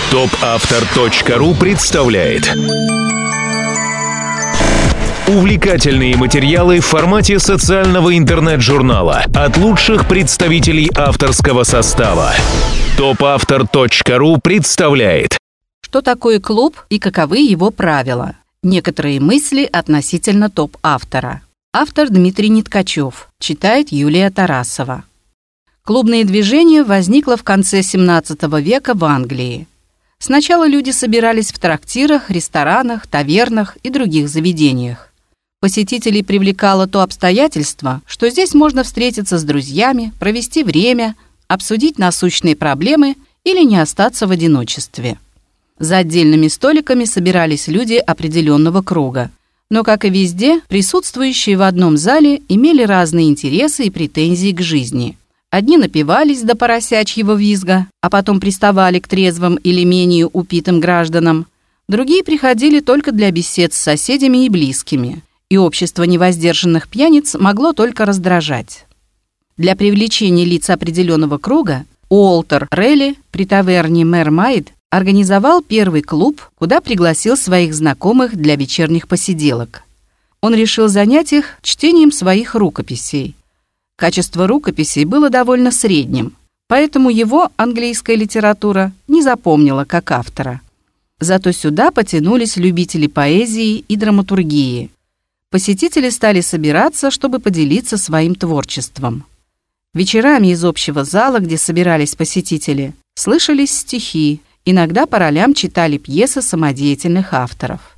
Топавтор.ру представляет увлекательные материалы в формате социального интернет-журнала от лучших представителей авторского состава. Топавтор.ру представляет. Что такое клуб и каковы его правила? Некоторые мысли относительно топ-автора. Автор Дмитрий Неткачев. Читает Юлия Тарасова. Клубное движение возникло в конце XVII века в Англии. Сначала люди собирались в трактирах, ресторанах, тавернах и других заведениях. Посетителей привлекало то обстоятельство, что здесь можно встретиться с друзьями, провести время, обсудить насущные проблемы или не остаться в одиночестве. За отдельными столиками собирались люди определенного круга. Но, как и везде, присутствующие в одном зале имели разные интересы и претензии к жизни. Одни напивались до поросячьего визга, а потом приставали к трезвым или менее упитым гражданам. Другие приходили только для бесед с соседями и близкими, и общество невоздержанных пьяниц могло только раздражать. Для привлечения лиц определенного круга Уолтер Рейли при таверне Мермайд организовал первый клуб, куда пригласил своих знакомых для вечерних посиделок. Он решил занять их чтением своих рукописей. Качество рукописей было довольно средним, поэтому его английская литература не запомнила как автора. Зато сюда потянулись любители поэзии и драматургии. Посетители стали собираться, чтобы поделиться своим творчеством. Вечерами из общего зала, где собирались посетители, слышались стихи, иногда по ролям читали пьесы самодеятельных авторов.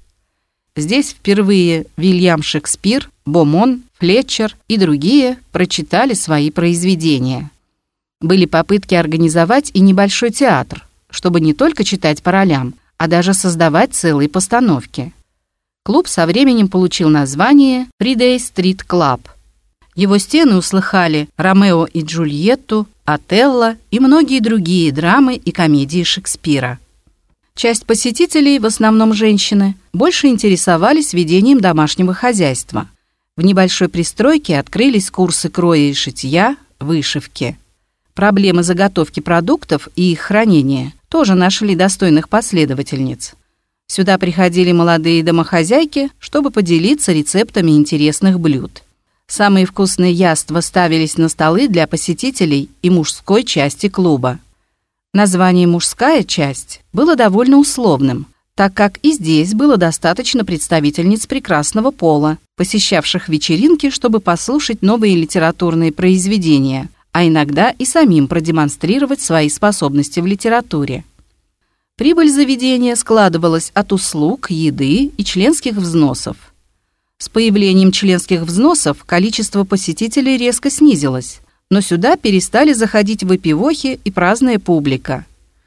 Здесь впервые Вильям Шекспир, Бомон, Флетчер и другие прочитали свои произведения. Были попытки организовать и небольшой театр, чтобы не только читать по ролям, а даже создавать целые постановки. Клуб со временем получил название Friday Street Club. Его стены услыхали «Ромео и Джульетту», «Отелло» и многие другие драмы и комедии Шекспира. Часть посетителей, в основном женщины, больше интересовались ведением домашнего хозяйства. В небольшой пристройке открылись курсы кроя и шитья, вышивки. Проблемы заготовки продуктов и их хранения тоже нашли достойных последовательниц. Сюда приходили молодые домохозяйки, чтобы поделиться рецептами интересных блюд. Самые вкусные яства ставились на столы для посетителей и мужской части клуба. Название «мужская часть» было довольно условным, так как и здесь было достаточно представительниц прекрасного пола, посещавших вечеринки, чтобы послушать новые литературные произведения, а иногда и самим продемонстрировать свои способности в литературе. Прибыль заведения складывалась от услуг, еды и членских взносов. С появлением членских взносов количество посетителей резко снизилось, но сюда перестали заходить выпивохи и праздная публика.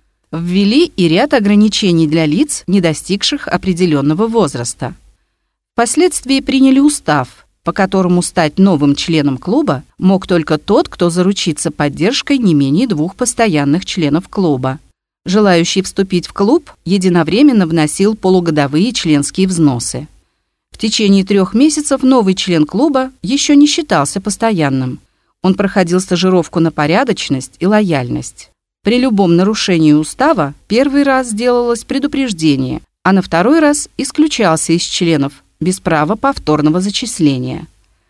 Ввели и ряд ограничений для лиц, не достигших определенного возраста. Впоследствии приняли устав, по которому стать новым членом клуба мог только тот, кто заручится поддержкой не менее 2 постоянных членов клуба. Желающий вступить в клуб единовременно вносил полугодовые членские взносы. В течение 3 месяцев новый член клуба еще не считался постоянным. Он проходил стажировку на порядочность и лояльность. При любом нарушении устава первый раз делалось предупреждение, а на второй раз исключался из членов без права повторного зачисления.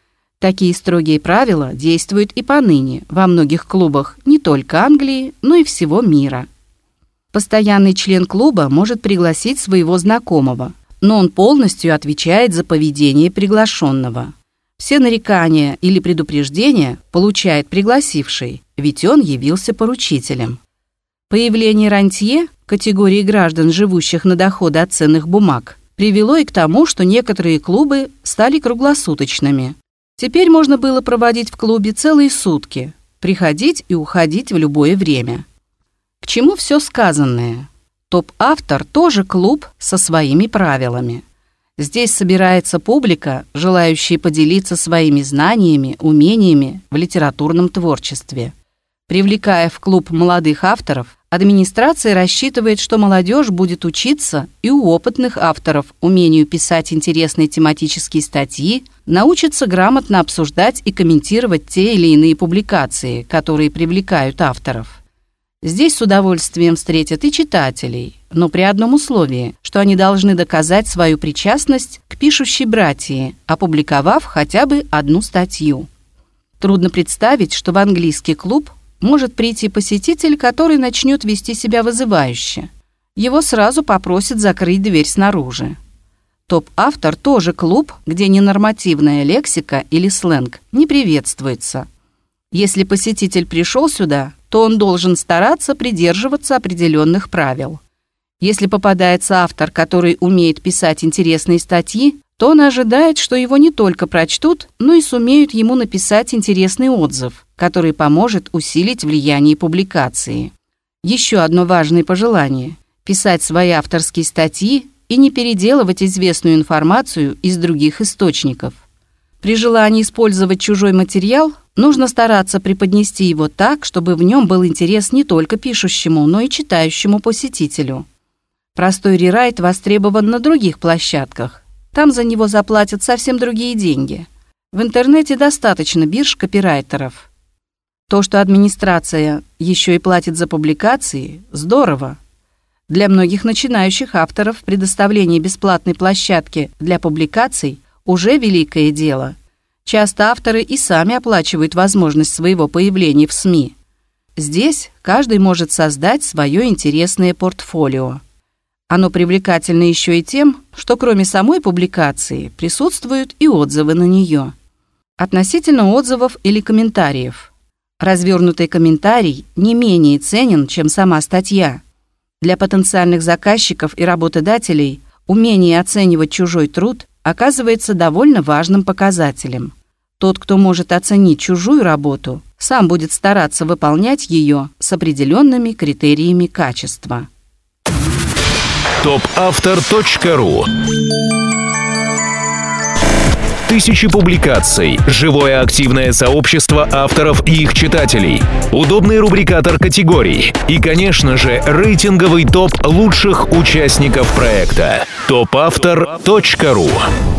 Такие строгие правила действуют и поныне во многих клубах не только Англии, но и всего мира. Постоянный член клуба может пригласить своего знакомого, но он полностью отвечает за поведение приглашенного. Все нарекания или предупреждения получает пригласивший, ведь он явился поручителем. Появление рантье, категории граждан, живущих на доходы от ценных бумаг, привело и к тому, что некоторые клубы стали круглосуточными. Теперь можно было проводить в клубе целые сутки, приходить и уходить в любое время. К чему все сказанное? Топ-автор тоже клуб со своими правилами. Здесь собирается публика, желающая поделиться своими знаниями, умениями в литературном творчестве. Привлекая в клуб молодых авторов, администрация рассчитывает, что молодежь будет учиться и у опытных авторов умению писать интересные тематические статьи, научится грамотно обсуждать и комментировать те или иные публикации, которые привлекают авторов. Здесь с удовольствием встретят и читателей, но при одном условии, что они должны доказать свою причастность к пишущей братии, опубликовав хотя бы одну статью. Трудно представить, что в английский клуб может прийти посетитель, который начнет вести себя вызывающе. Его сразу попросят закрыть дверь снаружи. Топ-автор тоже клуб, где ненормативная лексика или сленг не приветствуется. Если посетитель пришел сюда, то он должен стараться придерживаться определенных правил. Если попадается автор, который умеет писать интересные статьи, то он ожидает, что его не только прочтут, но и сумеют ему написать интересный отзыв, который поможет усилить влияние публикации. Еще одно важное пожелание – писать свои авторские статьи и не переделывать известную информацию из других источников. При желании использовать чужой материал нужно стараться преподнести его так, чтобы в нем был интерес не только пишущему, но и читающему посетителю. Простой рерайт востребован на других площадках. Там за него заплатят совсем другие деньги. В интернете достаточно бирж копирайтеров. То, что администрация еще и платит за публикации, здорово. Для многих начинающих авторов предоставление бесплатной площадки для публикаций уже великое дело. Часто авторы и сами оплачивают возможность своего появления в СМИ. Здесь каждый может создать свое интересное портфолио. Оно привлекательно еще и тем, что кроме самой публикации присутствуют и отзывы на нее. Относительно отзывов или комментариев. Развернутый комментарий не менее ценен, чем сама статья. Для потенциальных заказчиков и работодателей умение оценивать чужой труд оказывается довольно важным показателем. Тот, кто может оценить чужую работу, сам будет стараться выполнять ее с определенными критериями качества. Topautor.ru. Тысячи публикаций, живое активное сообщество авторов и их читателей, удобный рубрикатор категорий и, конечно же, рейтинговый топ лучших участников проекта. Topautor.ru.